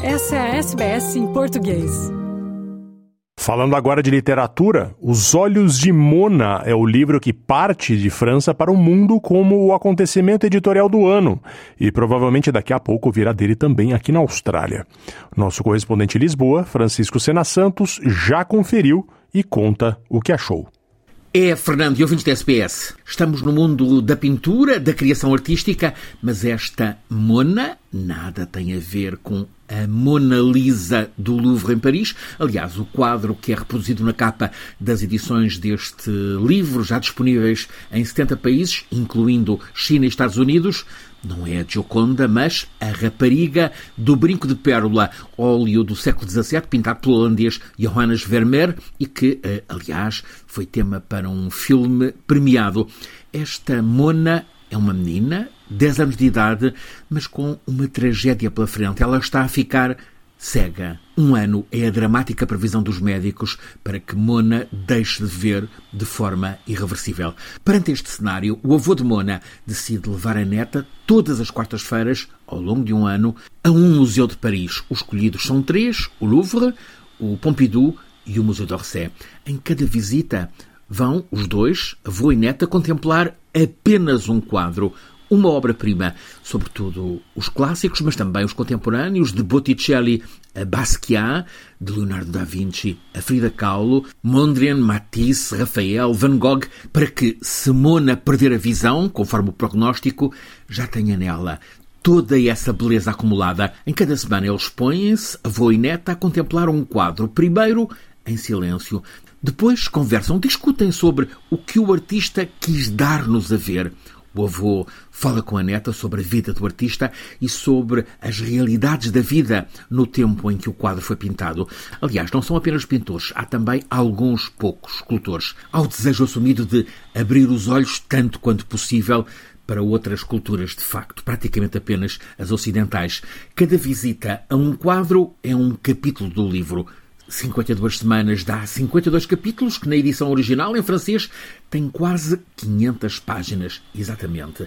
Essa é a SBS em português. Falando agora de literatura, Os Olhos de Mona é o livro que parte de França para o mundo como o acontecimento editorial do ano e provavelmente daqui a pouco virá dele também aqui na Austrália. Nosso correspondente em Lisboa, Francisco Sena Santos, já conferiu e conta o que achou. Fernando e ouvintes da SBS, estamos no mundo da pintura, da criação artística, mas esta Mona nada tem a ver com a Mona Lisa do Louvre em Paris. Aliás, o quadro que é reproduzido na capa das edições deste livro, já disponíveis em 70 países, incluindo China e Estados Unidos, não é a Gioconda, mas a rapariga do brinco de pérola, óleo do século XVII, pintado pelo holandês Johannes Vermeer e que, aliás, foi tema para um filme premiado. Esta Mona é uma menina, 10 anos de idade, mas com uma tragédia pela frente. Ela está a ficar cega. 1 ano é a dramática previsão dos médicos para que Mona deixe de ver de forma irreversível. Perante este cenário, o avô de Mona decide levar a neta todas as quartas-feiras, ao longo de 1 ano, a um museu de Paris. Os escolhidos são 3, o Louvre, o Pompidou e o Museu d'Orsay. Em cada visita vão os dois, avô e neta, contemplar apenas um quadro, uma obra-prima, sobretudo os clássicos, mas também os contemporâneos, de Botticelli a Basquiat, de Leonardo da Vinci a Frida Kahlo, Mondrian, Matisse, Rafael, Van Gogh, para que, se Mona perder a visão, conforme o prognóstico, já tenha nela toda essa beleza acumulada. Em cada semana eles põem-se, avô e neta, a contemplar um quadro, primeiro em silêncio. Depois conversam, discutem sobre o que o artista quis dar-nos a ver. O avô fala com a neta sobre a vida do artista e sobre as realidades da vida no tempo em que o quadro foi pintado. Aliás, não são apenas pintores, há também alguns poucos escultores. Há o desejo assumido de abrir os olhos tanto quanto possível para outras culturas, de facto, praticamente apenas as ocidentais. Cada visita a um quadro é um capítulo do livro. 52 semanas dá 52 capítulos, que na edição original, em francês, tem quase 500 páginas. Exatamente,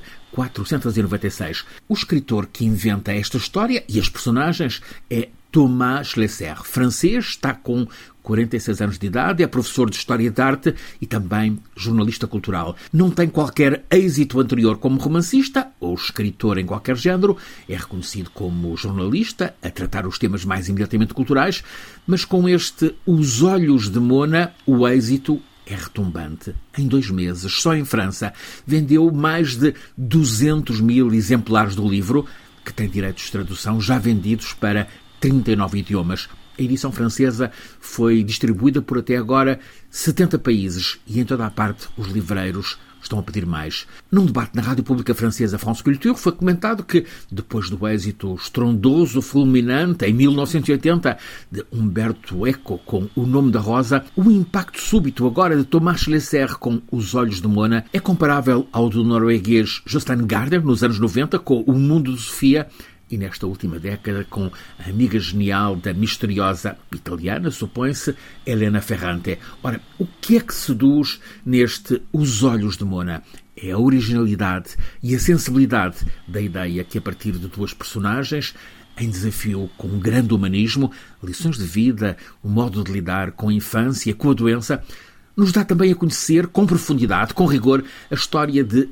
496. O escritor que inventa esta história e as personagens é Thomas Schlesser. Francês, está com 46 anos de idade, é professor de História de Arte e também jornalista cultural. Não tem qualquer êxito anterior como romancista ou escritor em qualquer género. É reconhecido como jornalista, a tratar os temas mais imediatamente culturais, mas com este Os Olhos de Mona, o êxito é retumbante. Em 2 meses, só em França, vendeu mais de 200 mil exemplares do livro, que tem direitos de tradução já vendidos para 39 idiomas. A edição francesa foi distribuída por até agora 70 países e em toda a parte os livreiros estão a pedir mais. Num debate na rádio pública francesa France Culture foi comentado que, depois do êxito estrondoso, fulminante, em 1980, de Umberto Eco com O Nome da Rosa, o impacto súbito agora de Thomas Schlesser com Os Olhos de Mona é comparável ao do norueguês Jostein Gaarder nos anos 90 com O Mundo de Sofia e nesta última década com a amiga genial da misteriosa italiana, supõe-se, Elena Ferrante. Ora, o que é que seduz neste Os Olhos de Mona? É a originalidade e a sensibilidade da ideia que, a partir de 2 personagens, em desafio com um grande humanismo, lições de vida, o modo de lidar com a infância, com a doença, nos dá também a conhecer, com profundidade, com rigor, a história de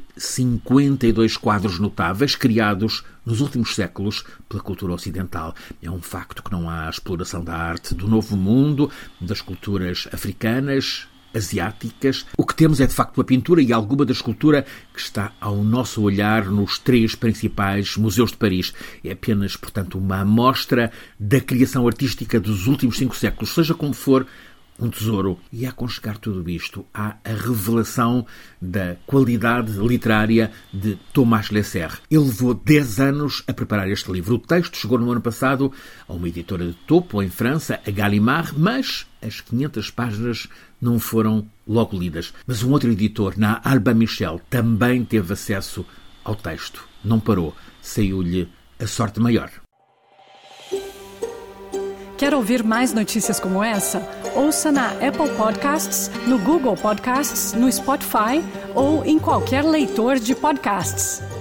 52 quadros notáveis criados nos últimos séculos pela cultura ocidental. É um facto que não há exploração da arte do Novo Mundo, das culturas africanas, asiáticas. O que temos é, de facto, a pintura e alguma da escultura que está ao nosso olhar nos 3 principais museus de Paris. É apenas, portanto, uma amostra da criação artística dos últimos 5 séculos, seja como for, um tesouro. E a aconchegar tudo isto há a revelação da qualidade literária de Thomas Schlesser. Ele levou 10 anos a preparar este livro. O texto chegou no ano passado a uma editora de topo em França, a Gallimard, mas as 500 páginas não foram logo lidas. Mas um outro editor, na Albin Michel, também teve acesso ao texto. Não parou. Saiu-lhe a sorte maior. Quer ouvir mais notícias como essa? Ouça na Apple Podcasts, no Google Podcasts, no Spotify ou em qualquer leitor de podcasts.